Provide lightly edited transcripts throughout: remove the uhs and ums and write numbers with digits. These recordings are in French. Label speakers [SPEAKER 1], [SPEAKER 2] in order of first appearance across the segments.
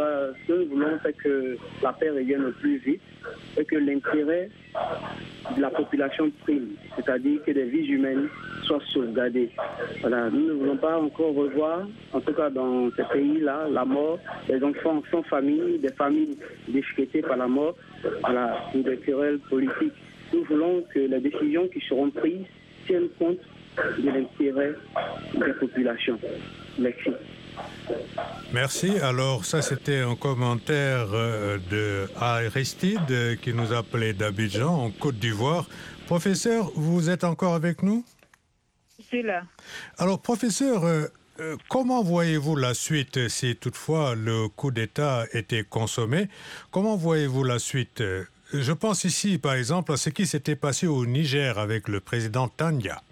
[SPEAKER 1] nous voulons, c'est que la paix revienne au plus vite et que l'intérêt de la population prime, c'est-à-dire que les vies humaines soient sauvegardées. Voilà, nous ne voulons pas encore revoir, en tout cas dans ces pays-là, la mort des enfants sans famille, des familles déchiquetées par la mort, voilà, ou des querelles politiques. Nous voulons que les décisions qui seront prises tiennent compte de l'intérêt des populations. Merci.
[SPEAKER 2] Merci. Alors ça, c'était un commentaire de Aristide qui nous appelait d'Abidjan, en Côte d'Ivoire. Professeur, vous êtes encore avec nous?
[SPEAKER 3] Je suis là.
[SPEAKER 2] Alors, professeur, comment voyez-vous la suite si toutefois le coup d'État était consommé? Comment voyez-vous la suite? Je pense ici, par exemple, à ce qui s'était passé au Niger avec le président Tanja.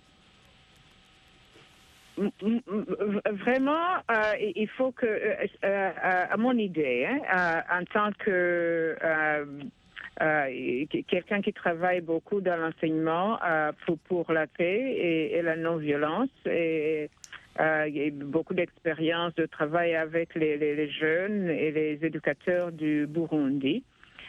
[SPEAKER 3] Vraiment, il faut que, à mon idée, en tant que quelqu'un qui travaille beaucoup dans l'enseignement pour la paix et la non-violence, et beaucoup d'expérience de travail avec les jeunes et les éducateurs du Burundi,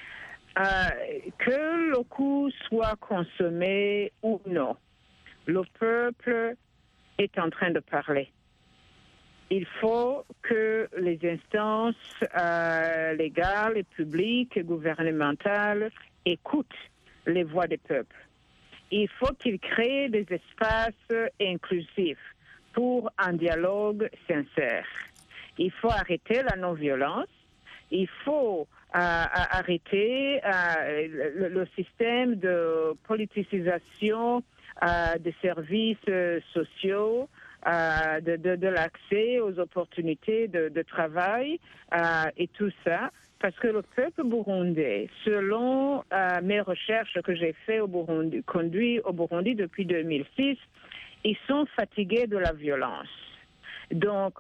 [SPEAKER 3] que le coup soit consommé ou non, le peuple est en train de parler. Il faut que les instances légales et publiques et gouvernementales écoutent les voix des peuples. Il faut qu'ils créent des espaces inclusifs pour un dialogue sincère. Il faut arrêter la non-violence. Il faut arrêter le système de politisation des services sociaux, de l'accès aux opportunités de travail et tout ça, parce que le peuple burundais, selon mes recherches que j'ai faites conduites au Burundi depuis 2006, ils sont fatigués de la violence. Donc,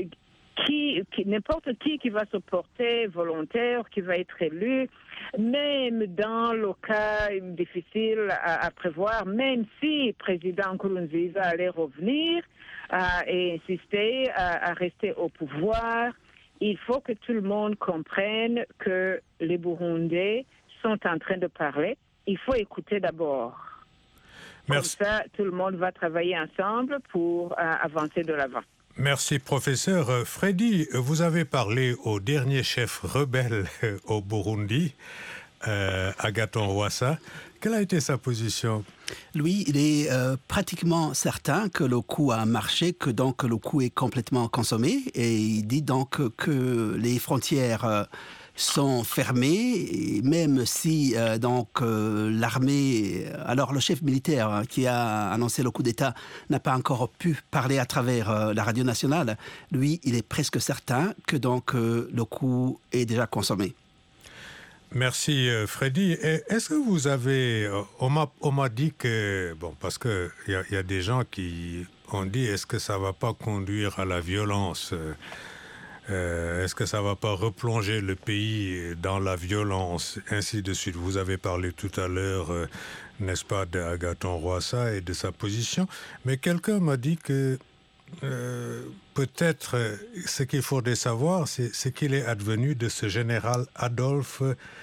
[SPEAKER 3] n'importe qui va se porter volontaire, qui va être élu, même dans le cas difficile à prévoir, même si le président Nkurunziza allait revenir et insister à rester au pouvoir, il faut que tout le monde comprenne que les Burundais sont en train de parler. Il faut écouter d'abord.
[SPEAKER 2] Merci.
[SPEAKER 3] Comme ça, tout le monde va travailler ensemble pour avancer de l'avant.
[SPEAKER 2] Merci, professeur. Freddy, vous avez parlé au dernier chef rebelle au Burundi, Agathon Rwasa. Quelle a été sa position?
[SPEAKER 4] Lui, il est pratiquement certain que le coup a marché, que donc le coup est complètement consommé. Et il dit donc que les frontières sont fermées, et même si l'armée, alors le chef militaire qui a annoncé le coup d'État n'a pas encore pu parler à travers la radio nationale, lui, il est presque certain que donc le coup est déjà consommé.
[SPEAKER 2] Merci Freddy. Est-ce que vous avez... On m'a dit que... Bon, parce qu'il y a des gens qui ont dit est-ce que ça ne va pas conduire à la violence est-ce que ça ne va pas replonger le pays dans la violence, ainsi de suite. Vous avez parlé tout à l'heure, n'est-ce pas, d'Agathon Rwasa et de sa position. Mais quelqu'un m'a dit que peut-être ce qu'il faudrait savoir, c'est ce qu'il est advenu de ce général Adolphe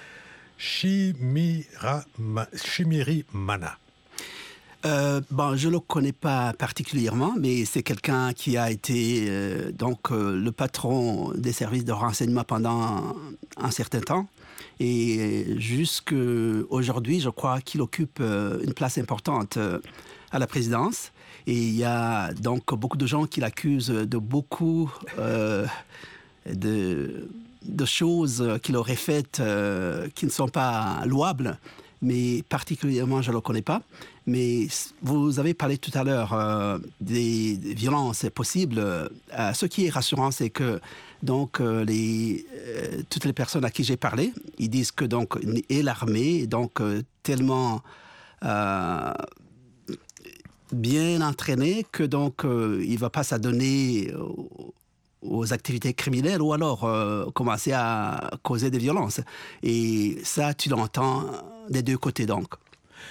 [SPEAKER 2] Shimirimana.
[SPEAKER 4] Je ne le connais pas particulièrement, mais c'est quelqu'un qui a été le patron des services de renseignement pendant un certain temps. Et jusqu'aujourd'hui, je crois qu'il occupe une place importante à la présidence. Et il y a donc beaucoup de gens qui l'accusent de beaucoup de choses qu'il aurait faites qui ne sont pas louables. Mais particulièrement, je ne le connais pas. Mais vous avez parlé tout à l'heure des violences possibles. Ce qui est rassurant, c'est que donc toutes les personnes à qui j'ai parlé, ils disent que donc et l'armée est donc tellement bien entraînée que donc il va pas s'adonner aux activités criminelles ou alors commencer à causer des violences. Et ça, tu l'entends des deux côtés donc.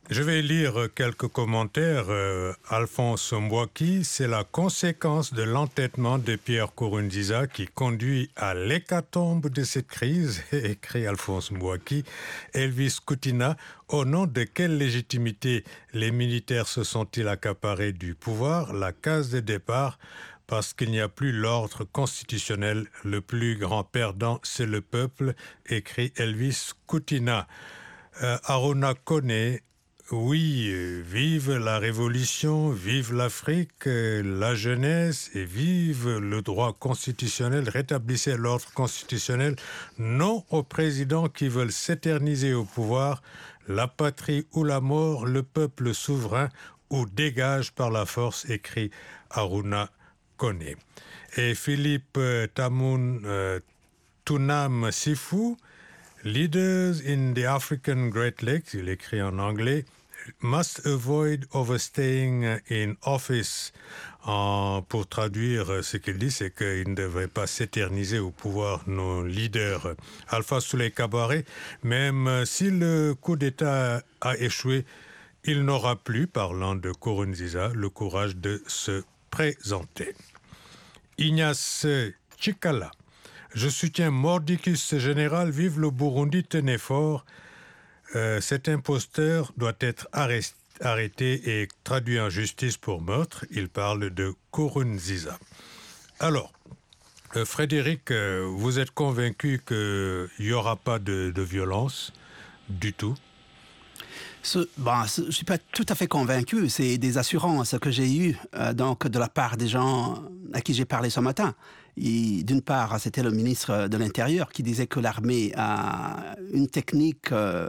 [SPEAKER 2] Je vais lire quelques commentaires. Alphonse Mbouaki, c'est la conséquence de l'entêtement de Pierre Nkurunziza qui conduit à l'hécatombe de cette crise, écrit Alphonse Mbouaki. Elvis Coutina, au nom de quelle légitimité les militaires se sont-ils accaparés du pouvoir? La case de départ, parce qu'il n'y a plus l'ordre constitutionnel. Le plus grand perdant, c'est le peuple, écrit Elvis Coutina. Aruna Kone, oui, vive la révolution, vive l'Afrique, la jeunesse et vive le droit constitutionnel. Rétablissez l'ordre constitutionnel. Non aux présidents qui veulent s'éterniser au pouvoir. La patrie ou la mort, le peuple souverain ou dégage par la force, écrit Aruna Kone. Et Philippe Tamoun Tounam Sifou, Leaders in the African Great Lakes, il écrit en anglais, must avoid overstaying in office. Pour traduire ce qu'il dit, c'est qu'ils ne devraient pas s'éterniser au pouvoir, nos leaders. Alpha Souley Kabaré, même si le coup d'État a échoué, il n'aura plus, parlant de Nkurunziza, le courage de se présenter. Ignace Chikala, je soutiens Mordicus général, vive le Burundi, tenez fort. Cet imposteur doit être arrêté et traduit en justice pour meurtre. Il parle de Nkurunziza. Alors, Frédéric, vous êtes convaincu qu'il n'y aura pas de violence du tout?
[SPEAKER 4] Je ne suis pas tout à fait convaincu. C'est des assurances que j'ai eues donc, de la part des gens à qui j'ai parlé ce matin. D'une part, c'était le ministre de l'Intérieur qui disait que l'armée a une technique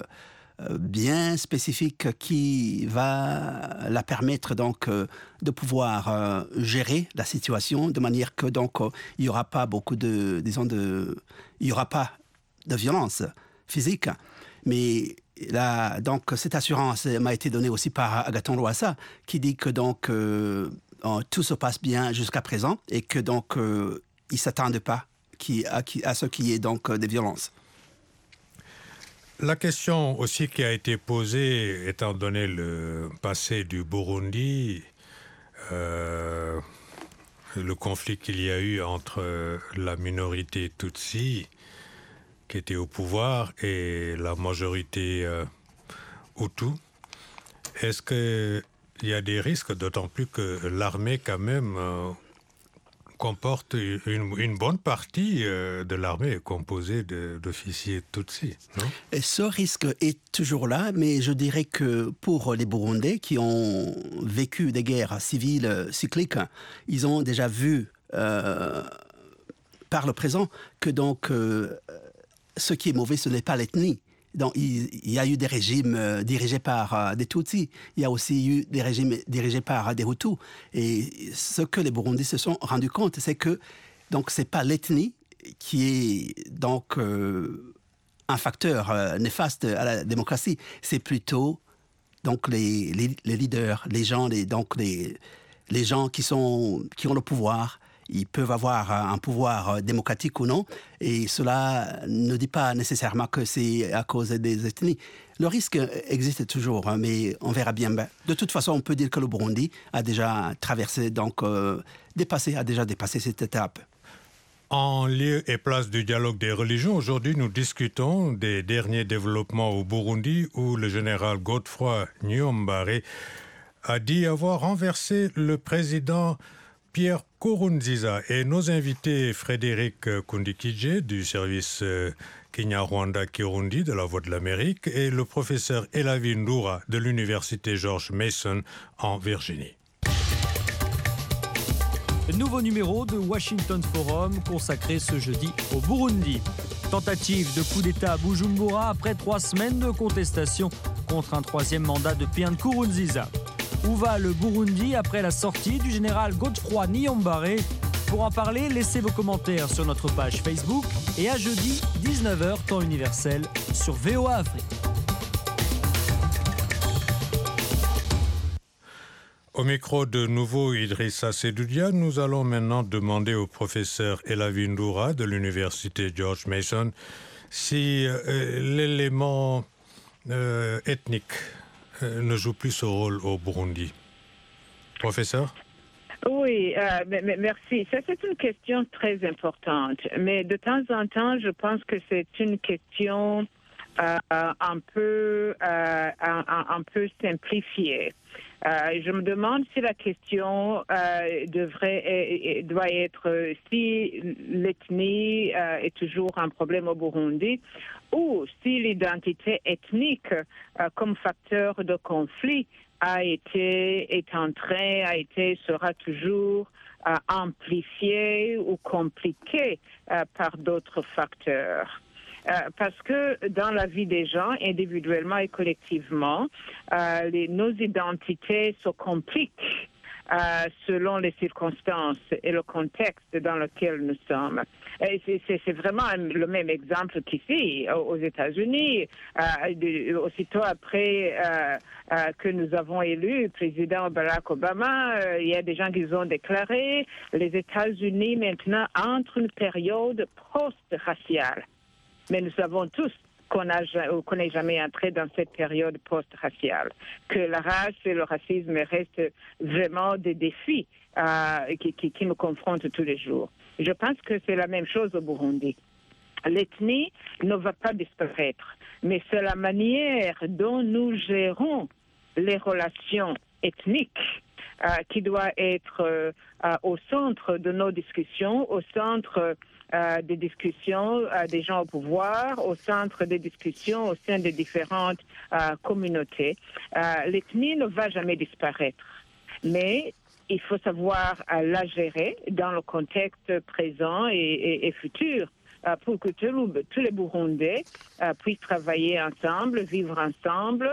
[SPEAKER 4] bien spécifique qui va la permettre donc de pouvoir gérer la situation de manière que donc il n'y aura pas beaucoup il y aura pas de violence physique. Mais là, donc, cette assurance m'a été donnée aussi par Agathon Rwasa, qui dit que donc, tout se passe bien jusqu'à présent et que donc, il ne s'attendent pas à ce qu'il y ait donc des violences.
[SPEAKER 2] La question aussi qui a été posée, étant donné le passé du Burundi, le conflit qu'il y a eu entre la minorité Tutsi qui était au pouvoir et la majorité Hutu. Est-ce qu'il y a des risques, d'autant plus que l'armée quand même comporte une bonne partie de l'armée est composée d'officiers Tutsi, non?
[SPEAKER 4] Et ce risque est toujours là, mais je dirais que pour les Burundais qui ont vécu des guerres civiles cycliques, ils ont déjà vu par le présent que donc ce qui est mauvais, ce n'est pas l'ethnie. Donc, il y a eu des régimes dirigés par des Tutsis. Il y a aussi eu des régimes dirigés par des Hutus. Et ce que les Burundis se sont rendus compte, c'est que donc c'est pas l'ethnie qui est donc un facteur néfaste à la démocratie. C'est plutôt donc les leaders, les gens, les gens qui ont le pouvoir. Ils peuvent avoir un pouvoir démocratique ou non, et cela ne dit pas nécessairement que c'est à cause des ethnies. Le risque existe toujours, mais on verra bien. De toute façon, on peut dire que le Burundi a déjà traversé, donc a déjà dépassé cette étape.
[SPEAKER 2] En lieu et place du dialogue des religions, aujourd'hui nous discutons des derniers développements au Burundi où le général Godefroy Niyombare a dit avoir renversé le président Pierre Nkurunziza. Et nos invités, Frédéric Kundikidje du service Kenya-Rwanda-Kirundi de la Voix de l'Amérique et le professeur Elavi Ndoura de l'université George Mason en Virginie.
[SPEAKER 5] Nouveau numéro de Washington Forum consacré ce jeudi au Burundi. Tentative de coup d'État à Bujumbura après 3 semaines de contestation contre un 3e mandat de Pierre Nkurunziza. Où va le Burundi après la sortie du général Godefroy Niyombare? Pour en parler, laissez vos commentaires sur notre page Facebook et à jeudi 19h temps universel sur VOA Afrique.
[SPEAKER 2] Au micro de nouveau Idrissa Sedoudia, nous allons maintenant demander au professeur Elavi Ndoura de l'université George Mason si l'élément ethnique ne joue plus ce rôle au Burundi. Professeur?
[SPEAKER 3] Oui, merci. Ça, c'est une question très importante. Mais de temps en temps, je pense que c'est une question un peu simplifiée. Je me demande si la question doit être si l'ethnie est toujours un problème au Burundi ou si l'identité ethnique comme facteur de conflit sera toujours amplifiée ou compliquée par d'autres facteurs. Parce que dans la vie des gens, individuellement et collectivement, nos identités se compliquent selon les circonstances et le contexte dans lequel nous sommes. C'est vraiment le même exemple qu'ici, aux États-Unis. Aussitôt après que nous avons élu le président Barack Obama, il y a des gens qui ont déclaré les États-Unis maintenant entrent une période post-raciale. Mais nous savons tous qu'on n'est jamais entré dans cette période post-raciale, que la race et le racisme restent vraiment des défis qui nous confrontent tous les jours. Je pense que c'est la même chose au Burundi. L'ethnie ne va pas disparaître, mais c'est la manière dont nous gérons les relations ethniques qui doit être au centre de nos discussions, au centre des discussions des gens au pouvoir, au centre des discussions au sein des différentes communautés. L'ethnie ne va jamais disparaître, mais il faut savoir la gérer dans le contexte présent et futur pour que tous les Burundais puissent travailler ensemble, vivre ensemble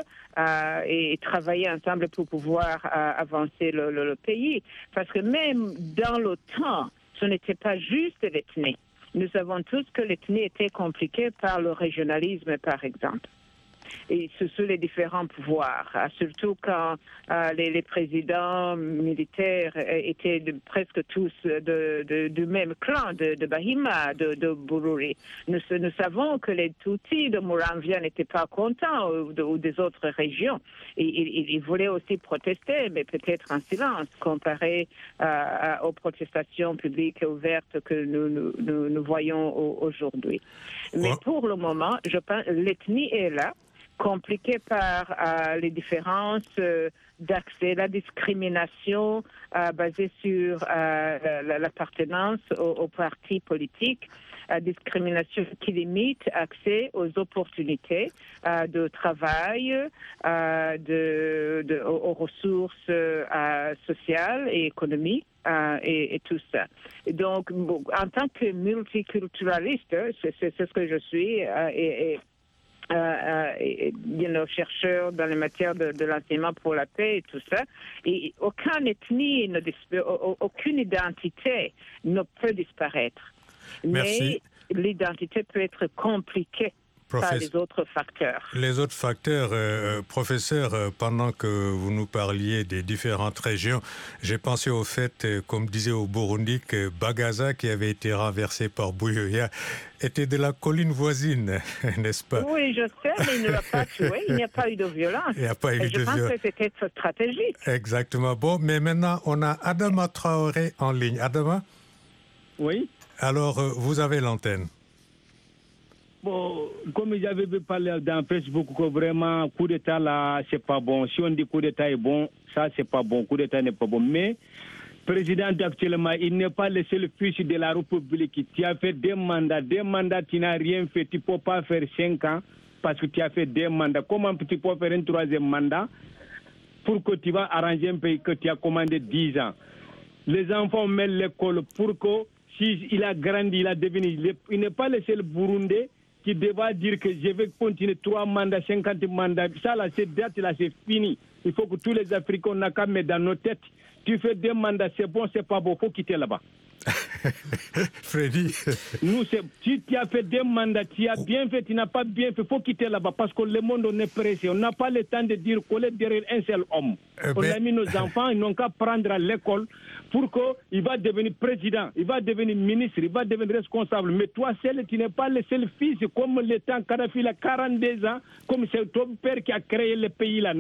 [SPEAKER 3] et travailler ensemble pour pouvoir avancer le pays. Parce que même dans le temps, ce n'était pas juste l'ethnie. Nous savons tous que l'ethnie était compliquée par le régionalisme, par exemple. Et sous les différents pouvoirs, surtout quand les présidents militaires étaient presque tous du même clan, de Bahima, de Bururi. Nous savons que les Tutsis de Muramvya n'étaient pas contents ou des autres régions. Ils voulaient aussi protester, mais peut-être en silence, comparé aux protestations publiques et ouvertes que nous voyons aujourd'hui. Mais pour le moment, je pense l'ethnie est là, compliquée par les différences d'accès, la discrimination basée sur l'appartenance aux partis politiques, discrimination qui limite accès aux opportunités de travail, aux ressources sociales et économiques. Et tout ça. Donc, en tant que multiculturaliste, c'est ce que je suis, chercheur dans les matières de l'enseignement pour la paix et tout ça. Et aucune ethnie, aucune identité ne peut disparaître.
[SPEAKER 2] Merci.
[SPEAKER 3] Mais l'identité peut être compliquée par les autres facteurs.
[SPEAKER 2] Les autres facteurs, professeur, pendant que vous nous parliez des différentes régions, j'ai pensé au fait, comme disait au Burundi, que Bagaza, qui avait été renversé par Buyoya, était de la colline voisine, n'est-ce pas?
[SPEAKER 3] Oui, je sais, mais il ne l'a pas tué, il n'y a pas eu de violence.
[SPEAKER 2] Il n'y a pas eu de violence.
[SPEAKER 3] Je pense que c'était stratégique.
[SPEAKER 2] Exactement. Bon, mais maintenant, on a Adama Traoré en ligne. Adama?
[SPEAKER 6] Oui.
[SPEAKER 2] Alors, vous avez l'antenne.
[SPEAKER 6] Bon, comme j'avais parlé dans Facebook, que vraiment, coup d'État, là, c'est pas bon. Si on dit coup d'État est bon, ça, c'est pas bon. Coup d'État n'est pas bon. Mais, président actuellement, il n'est pas le seul fils de la République. Tu as fait des mandats, tu n'as rien fait. Tu ne peux pas faire 5 ans parce que tu as fait des mandats. Comment tu peux faire un 3e mandat pour que tu vas arranger un pays que tu as commandé 10 ans? Les enfants mettent l'école pour que, s'il a grandi, il a devenu. Il n'est pas le seul Burundais qui devra dire que je vais continuer 3 mandats, 50 mandats. Ça, là, cette date-là, c'est fini. Il faut que tous les Africains n'ont qu'à mettre dans nos têtes. Tu fais 2 mandats, c'est bon, c'est pas bon, il faut quitter là-bas.
[SPEAKER 2] Freddy.
[SPEAKER 6] Nous, si tu as fait 2 mandats, tu as bien fait, tu n'as pas bien fait, il faut quitter là-bas parce que le monde, on est pressé. On n'a pas le temps de dire qu'on est derrière un seul homme. On a mis nos enfants, ils n'ont qu'à prendre à l'école pour qu'il va devenir président, il va devenir ministre, il va devenir responsable. Mais toi seul, tu n'es pas le seul fils, comme le temps Kadhafi a 42 ans, comme c'est ton père qui a créé le pays là. Non,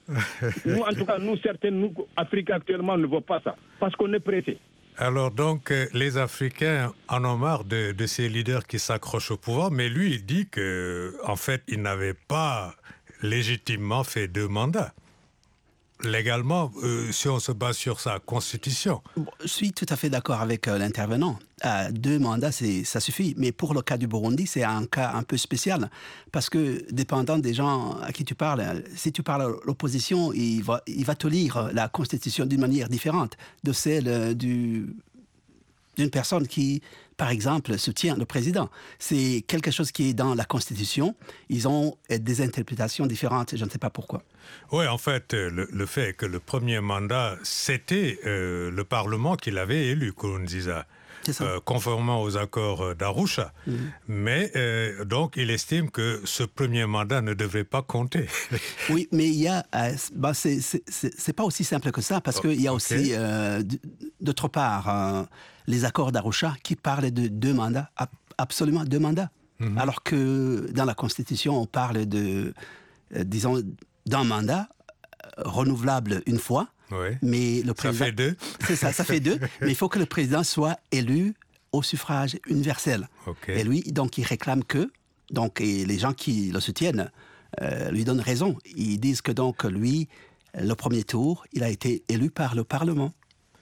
[SPEAKER 6] Nous, en tout cas, nous, Afrique actuellement, ne veut pas ça, parce qu'on est pressé.
[SPEAKER 2] Alors donc, les Africains en ont marre de ces leaders qui s'accrochent au pouvoir, mais lui, il dit qu'en fait, il n'avait pas légitimement fait 2 mandats. Légalement, si on se base sur sa constitution.
[SPEAKER 4] Bon, je suis tout à fait d'accord avec l'intervenant. 2 mandats, ça suffit. Mais pour le cas du Burundi, c'est un cas un peu spécial. Parce que, dépendant des gens à qui tu parles, si tu parles à l'opposition, il va te lire la constitution d'une manière différente de celle d'une personne qui, par exemple, soutient le président. C'est quelque chose qui est dans la Constitution. Ils ont des interprétations différentes, je ne sais pas pourquoi.
[SPEAKER 2] Oui, en fait, le fait que le premier mandat, c'était le Parlement qui l'avait élu, Nkurunziza, conformément aux accords d'Arusha. Mais donc, il estime que ce premier mandat ne devrait pas compter.
[SPEAKER 4] Oui, mais il y a... c'est pas aussi simple que ça, parce qu'il y a aussi, d'autre part, les accords d'Arusha qui parlent de 2 mandats, absolument 2 mandats. Alors que dans la Constitution, on parle de, disons, d'un mandat renouvelable une fois.
[SPEAKER 2] Oui.
[SPEAKER 4] Mais le président,
[SPEAKER 2] ça fait 2.
[SPEAKER 4] C'est ça, ça fait 2. Mais il faut que le président soit élu au suffrage universel.
[SPEAKER 2] Okay.
[SPEAKER 4] Et lui, donc, il réclame que, donc, et les gens qui le soutiennent lui donnent raison. Ils disent que, donc, lui, le premier tour, il a été élu par le Parlement.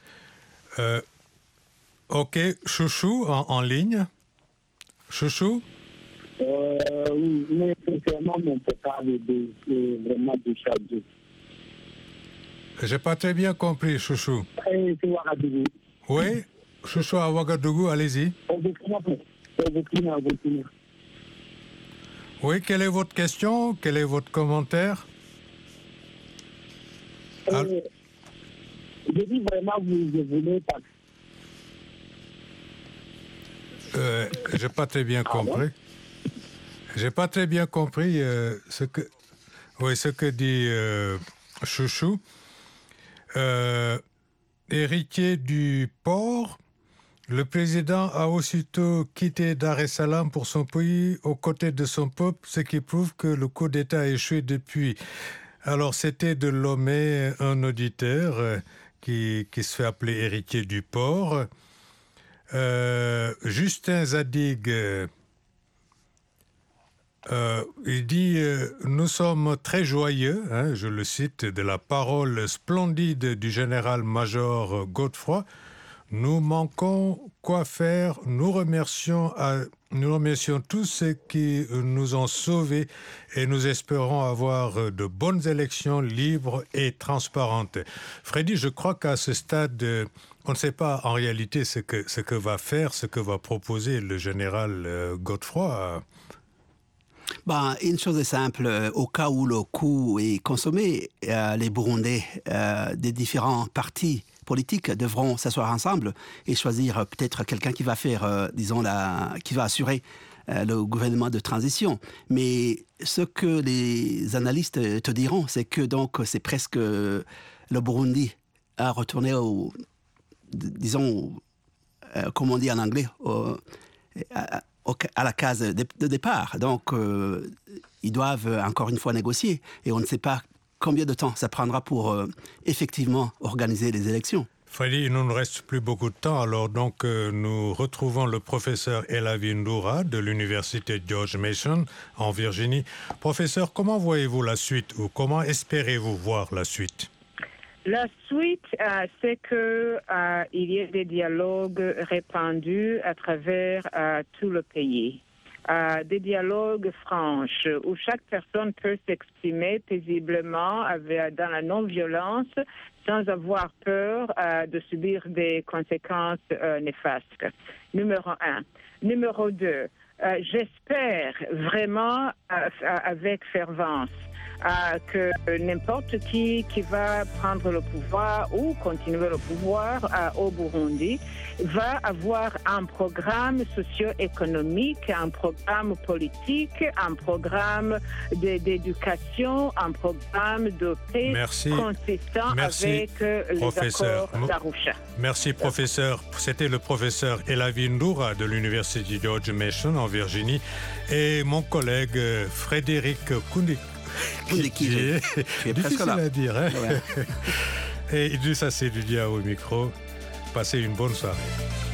[SPEAKER 2] Ok, Chouchou en ligne. Chouchou?
[SPEAKER 7] Oui, mais sincèrement, on ne peut pas vraiment décharger.
[SPEAKER 2] J'ai pas très bien compris, Chouchou.
[SPEAKER 7] C'est Ouagadougou.
[SPEAKER 2] Oui, Chouchou à Ouagadougou, allez-y. Oui, quelle est votre question? Quel est votre commentaire?
[SPEAKER 7] Je dis vraiment, vous voulez pas.
[SPEAKER 2] J'ai pas très bien compris. J'ai pas très bien compris ce que dit Chouchou. Héritier du port, le président a aussitôt quitté Dar es Salaam pour son pays aux côtés de son peuple, ce qui prouve que le coup d'État a échoué depuis. Alors c'était de Lomé, un auditeur qui se fait appeler héritier du port. Justin Zadig, il dit nous sommes très joyeux, je le cite, de la parole splendide du général-major Godefroy. Nous manquons quoi faire. Nous remercions tous ceux qui nous ont sauvés et nous espérons avoir de bonnes élections libres et transparentes. Freddy, je crois qu'à ce stade, on ne sait pas en réalité ce que va faire, ce que va proposer le général Godefroy.
[SPEAKER 4] Une chose est simple, au cas où le coup est consommé, les Burundais des différents partis politiques devront s'asseoir ensemble et choisir peut-être quelqu'un qui va faire, qui va assurer le gouvernement de transition. Mais ce que les analystes te diront, c'est que donc c'est presque le Burundi à retourner comme on dit en anglais, à la case de départ. Donc, ils doivent encore une fois négocier. Et on ne sait pas combien de temps ça prendra pour effectivement organiser les élections.
[SPEAKER 2] Freddy, il ne nous reste plus beaucoup de temps. Alors donc, nous retrouvons le professeur Elavi Ndoura de l'université George Mason en Virginie. Professeur, comment voyez-vous la suite ou comment espérez-vous voir la suite?
[SPEAKER 3] La suite, c'est qu'il y ait des dialogues répandus à travers tout le pays. Des dialogues francs où chaque personne peut s'exprimer paisiblement dans la non-violence sans avoir peur de subir des conséquences néfastes. Numéro 1. Numéro 2, j'espère vraiment avec fervence que n'importe qui va prendre le pouvoir ou continuer le pouvoir au Burundi va avoir un programme socio-économique, un programme politique, un programme d'éducation, un programme de paix consistant avec les accords d'Arusha.
[SPEAKER 2] Merci, professeur. C'était le professeur Elavi Ndoura de l'université George Mason en Virginie et mon collègue Frédéric
[SPEAKER 4] qui est presque là.
[SPEAKER 2] Difficile à dire, hein?
[SPEAKER 4] Ouais.
[SPEAKER 2] Et Idrissa Seydou Dia au micro. Passez une bonne soirée.